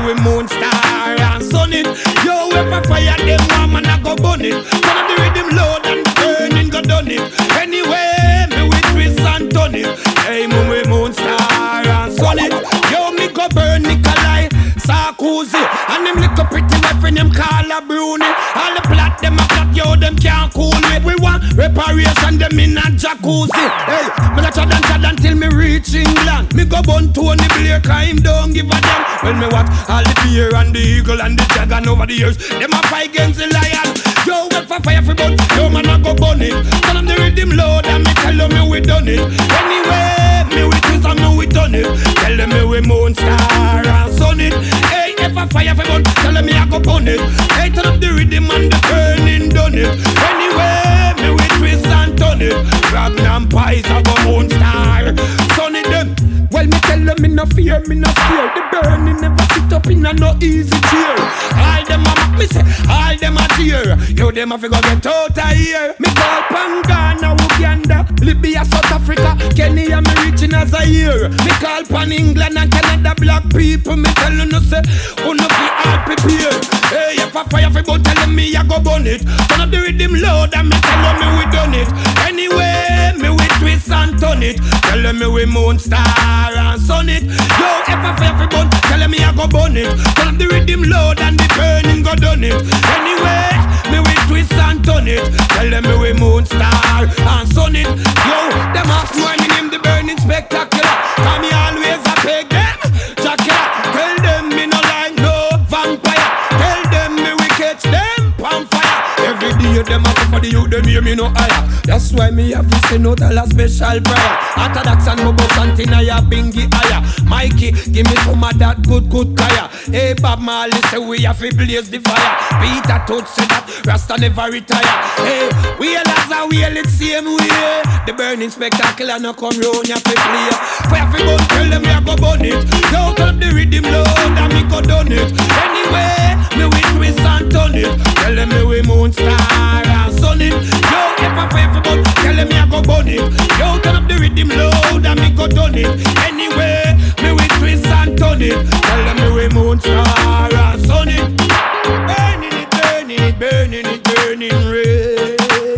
with moon star and sun it. Yo, if I fire them one man I go burn it. Turn up the rhythm loud and burning go done it. Anyway, me with twist and turn it. Hey, me with moon star and sun it. Yo, me go burn Nikolai Sarkozy and them little pretty weapon them call a Bruni. All the plot them a plot, yo, them can't cool me. We want reparation them in a jacuzzi. Hey, me a chad until me reach England. Me go burn Tony Blair, cause him don't give a damn. When me watch all the bear and the eagle and the dragon over the years, them a fight against the lion. Yo, if I fire for burn, yo man I go burn it. Tell them the rhythm loud and me tell them me we done it. Anyway, me with this and me we done it. Tell them me we moon star and sun it. Hey, if I fire for burn, tell them me I go burn it. Hey, turn up the rhythm and the burning done it. Anyway, me with twist and turn it. Magnum pies I go moon star, sun it them. Well, me tell them me no fear, me no scared. The burning never sit up in a no easy chair. All them a mock me say, all them a tear. Yo, them a fi go get out of here. Me call Pangana, Uganda, Libya, South Africa, Kenya, me reaching as a year. Me call Pan England and Canada, black people. Me tell you no say, who no fi all prepare. Hey, if I fire fi burn, tell them me I go burn it. Turn up the rhythm loud and me tell them me we done it. Anyway, me we twist and turn it. Tell them me we moon star and sun it. Yo, if I fire fi burn, tell them me I go burn it. Turn up the rhythm loud and the burning go done it. Anyway, me we twist and turn it. Tell them me we moon star and sun it. Yo, them ask morning him the burning spectacular. Cause me always a peg them Dracula. Tell them me no like no vampire. Tell them me we catch them on fire. Every day them ask for the youth, them hear me no higher. That's why me have to say no tell a special prayer. Orthodox and Mobo Santinaya Bingi higher. Mikey, give me some of that good kaya. Hey Bob Marley say we have to blaze the fire. Peter Todd say that Rasta never retire. Hey, wheel as a wheel it same way. The burning spectacular no come round ya fi play. Fire fi burn, tell them me I go burn it. Yo, turn up the rhythm loud and me go done it. Anyway, me we twist and turn it. Tell them me we moon star and sun it. Yo, if I fire fi burn, tell them me I go burn it. Yo, turn up the rhythm loud and me go done it. Anyway, me we twist and turn it. Tell them me we moon star and sun it. Burning it, burning it, burning it, burning red.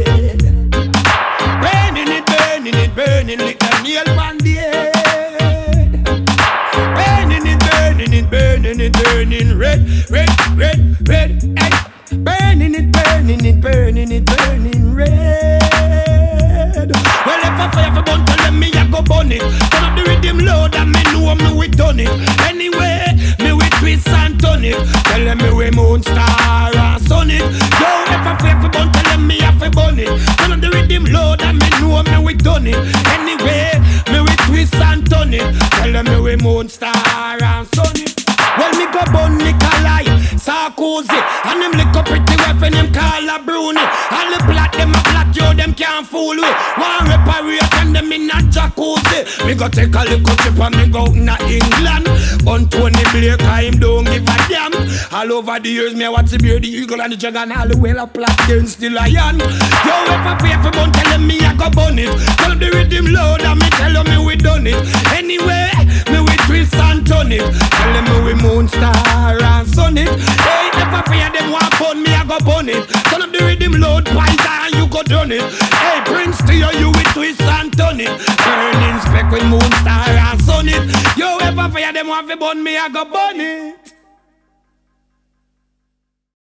Burning it, burning it, burning like a nail on the head. Burning it, burning it, burning it, burning red, red, red, red. Hey. Burning it, burning it, burning it, burning red. Well, if I fire for burn, tell them me I go burn it. Turn up the rhythm loud and me know me we done it. Anyway, me we twist and turn it. Tell them me we moon star and sun it. Yo, if I fire for burn, tell them me I fi burn it. Turn up the rhythm loud and me know me we done it. Anyway, me we twist and turn it. Tell them me we moon star and sun it. Well, me go burn Nikolai Sarkozy and them little pretty weapon them call a Bruni. All the plot them a plot, yo, them can't fool we. One reparation them in a jacuzzi. Me go take a little trip and me go na England. On Tony Blair, cause him don't give a damn. All over the years, me watch the bear, the eagle and the dragon. All the way a plot against the lion. Yo, if I pay for burn, tell them me I go burn it. Tell them the rhythm loud and me tell them me we done it. Anyway, me we twist and turn it. Tell them me we moon star and sun it. Hey, if I fear them want burn me, I go burn it. Turn up the rhythm loud, pies and you go done it. Hey, Prince to you with twist and turn it. Burning speck with moon star and sun it. Yo, if I fear them want to burn me, I go burn it.